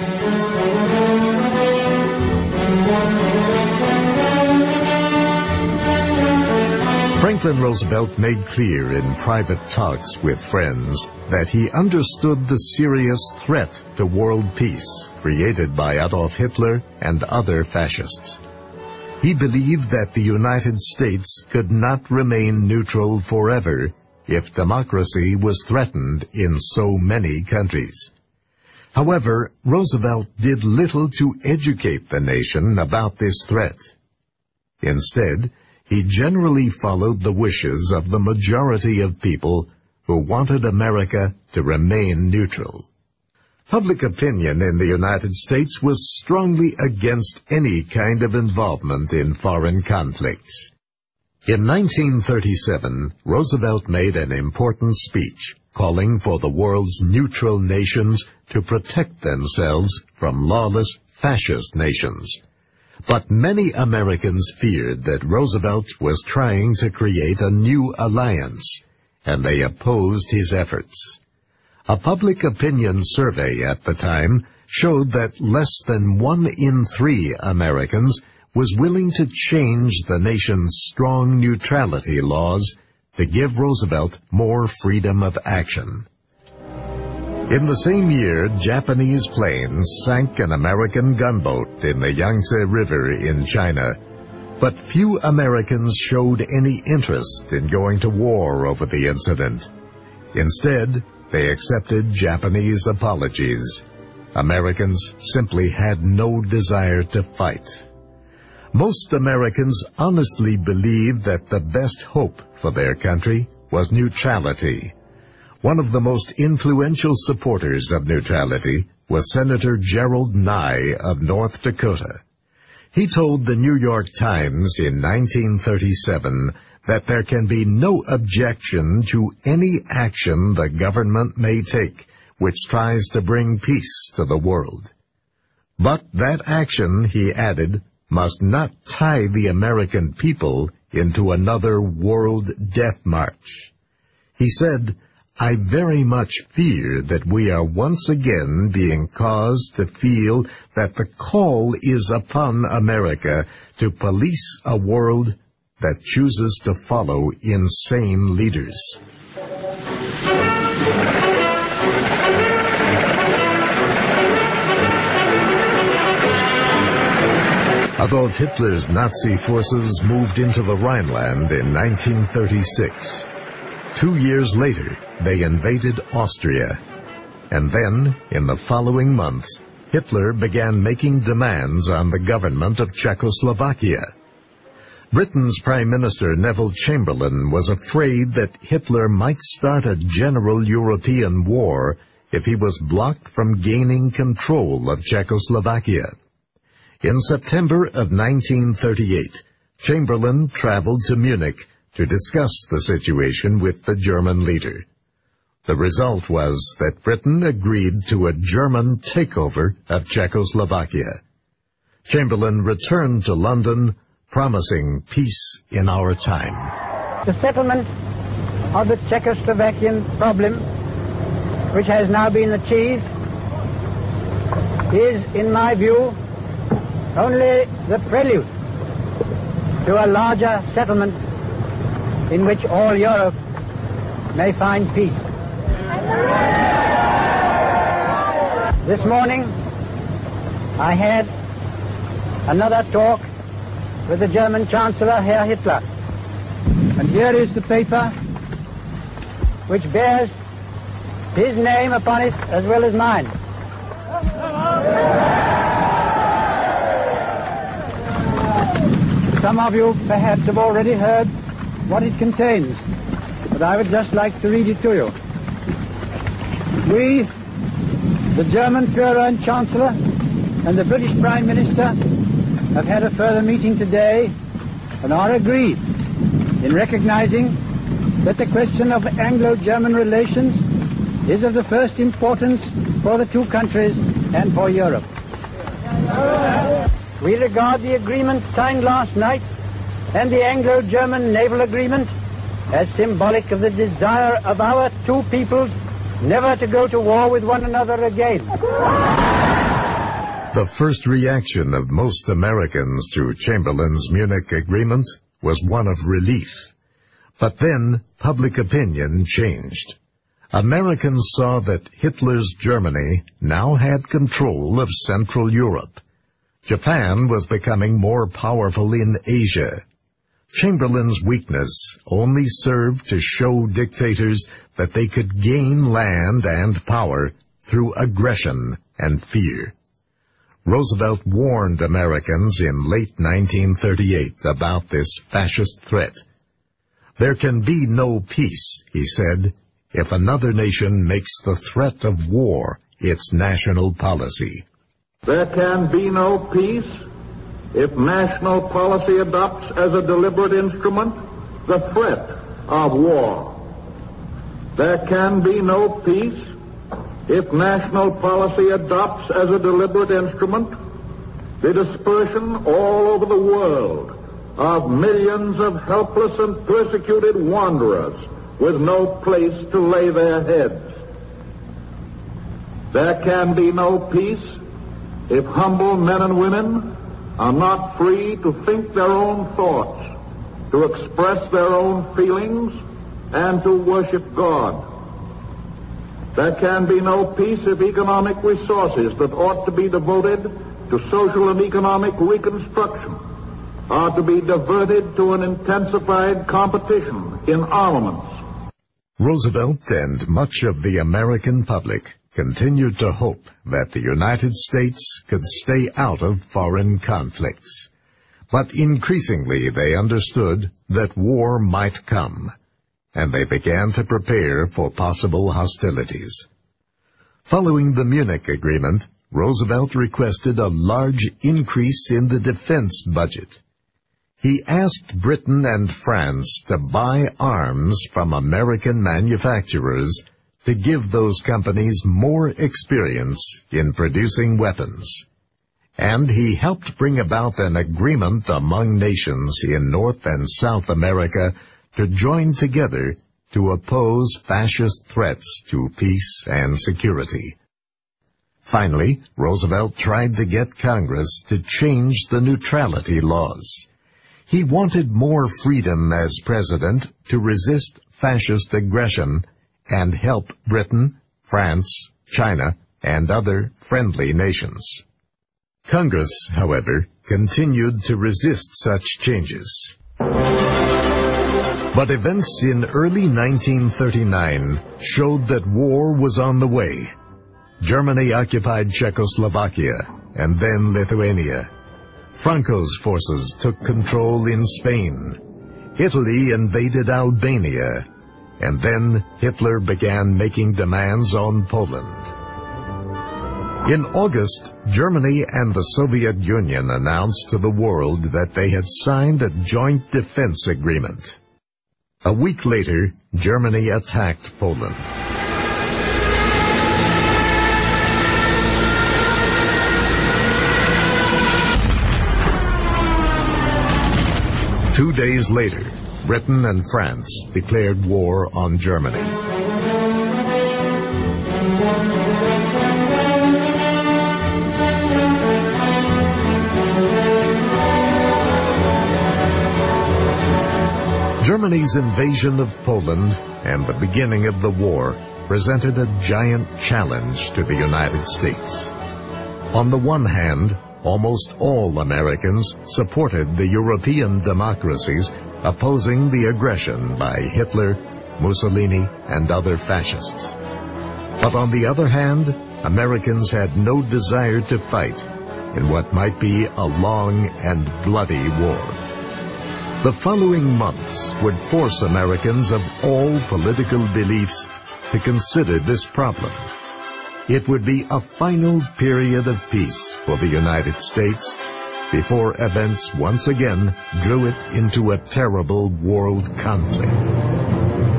Franklin Roosevelt made clear in private talks with friends that he understood the serious threat to world peace created by Adolf Hitler and other fascists. He believed that the United States could not remain neutral forever if democracy was threatened in so many countries. However, Roosevelt did little to educate the nation about this threat. Instead, he generally followed the wishes of the majority of people who wanted America to remain neutral. Public opinion in the United States was strongly against any kind of involvement in foreign conflicts. In nineteen thirty-seven, Roosevelt made an important speech calling for the world's neutral nations to protect themselves from lawless fascist nations. But many Americans feared that Roosevelt was trying to create a new alliance, and they opposed his efforts. A public opinion survey at the time showed that less than one in three Americans was willing to change the nation's strong neutrality laws to give Roosevelt more freedom of action. In the same year, Japanese planes sank an American gunboat in the Yangtze River in China, but few Americans showed any interest in going to war over the incident. Instead, they accepted Japanese apologies. Americans simply had no desire to fight. Most Americans honestly believed that the best hope for their country was neutrality. One of the most influential supporters of neutrality was Senator Gerald Nye of North Dakota. He told the New York Times in nineteen thirty-seven that there can be no objection to any action the government may take which tries to bring peace to the world. But that action, he added, must not tie the American people into another world death march. He said, "I very much fear that we are once again being caused to feel that the call is upon America to police a world that chooses to follow insane leaders." Adolf Hitler's Nazi forces moved into the Rhineland in nineteen thirty-six. Two years later, they invaded Austria. And then, in the following months, Hitler began making demands on the government of Czechoslovakia. Britain's Prime Minister Neville Chamberlain was afraid that Hitler might start a general European war if he was blocked from gaining control of Czechoslovakia. In September of nineteen thirty-eight, Chamberlain traveled to Munich to discuss the situation with the German leader. The result was that Britain agreed to a German takeover of Czechoslovakia. Chamberlain returned to London, promising peace in our time. The settlement of the Czechoslovakian problem, which has now been achieved, is, in my view, only the prelude to a larger settlement in which all Europe may find peace. This morning, I had another talk with the German Chancellor, Herr Hitler. And here is the paper which bears his name upon it as well as mine. Some of you perhaps have already heard what it contains, but I would just like to read it to you. We, the German Führer and Chancellor, and the British Prime Minister have had a further meeting today and are agreed in recognizing that the question of Anglo-German relations is of the first importance for the two countries and for Europe. We regard the agreement signed last night and the Anglo-German naval agreement as symbolic of the desire of our two peoples never to go to war with one another again. The first reaction of most Americans to Chamberlain's Munich Agreement was one of relief. But then public opinion changed. Americans saw that Hitler's Germany now had control of Central Europe. Japan was becoming more powerful in Asia. Chamberlain's weakness only served to show dictators that they could gain land and power through aggression and fear. Roosevelt warned Americans in late nineteen thirty-eight about this fascist threat. There can be no peace, he said, if another nation makes the threat of war its national policy. There can be no peace if national policy adopts as a deliberate instrument the threat of war. There can be no peace if national policy adopts as a deliberate instrument the dispersion all over the world of millions of helpless and persecuted wanderers with no place to lay their heads. There can be no peace if humble men and women are not free to think their own thoughts, to express their own feelings, and to worship God. There can be no peace if economic resources that ought to be devoted to social and economic reconstruction are to be diverted to an intensified competition in armaments. Roosevelt and much of the American public continued to hope that the United States could stay out of foreign conflicts. But increasingly they understood that war might come, and they began to prepare for possible hostilities. Following the Munich Agreement, Roosevelt requested a large increase in the defense budget. He asked Britain and France to buy arms from American manufacturers to give those companies more experience in producing weapons. And he helped bring about an agreement among nations in North and South America to join together to oppose fascist threats to peace and security. Finally, Roosevelt tried to get Congress to change the neutrality laws. He wanted more freedom as president to resist fascist aggression and help Britain, France, China, and other friendly nations. Congress, however, continued to resist such changes. But events in early nineteen thirty-nine showed that war was on the way. Germany occupied Czechoslovakia and then Lithuania. Franco's forces took control in Spain. Italy invaded Albania. And then Hitler began making demands on Poland. In August, Germany and the Soviet Union announced to the world that they had signed a joint defense agreement. A week later, Germany attacked Poland. Two days later, Britain and France declared war on Germany. Germany's invasion of Poland and the beginning of the war presented a giant challenge to the United States. On the one hand, almost all Americans supported the European democracies opposing the aggression by Hitler, Mussolini, and other fascists. But on the other hand, Americans had no desire to fight in what might be a long and bloody war. The following months would force Americans of all political beliefs to consider this problem. It would be a final period of peace for the United States before events once again drew it into a terrible world conflict.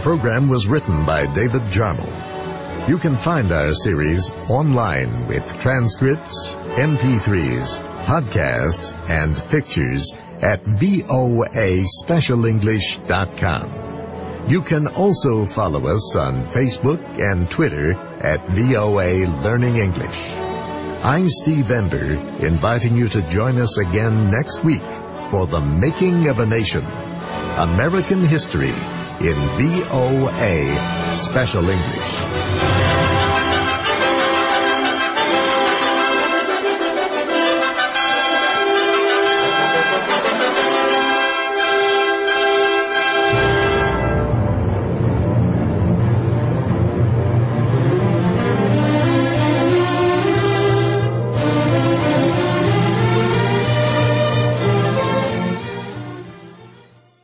program was written by David Jarmel. You can find our series online with transcripts, M P threes, podcasts, and pictures at v o a special english dot com. You can also follow us on Facebook and Twitter at V O A Learning English. I'm Steve Ender, inviting you to join us again next week for The Making of a Nation, American History in V O A Special English.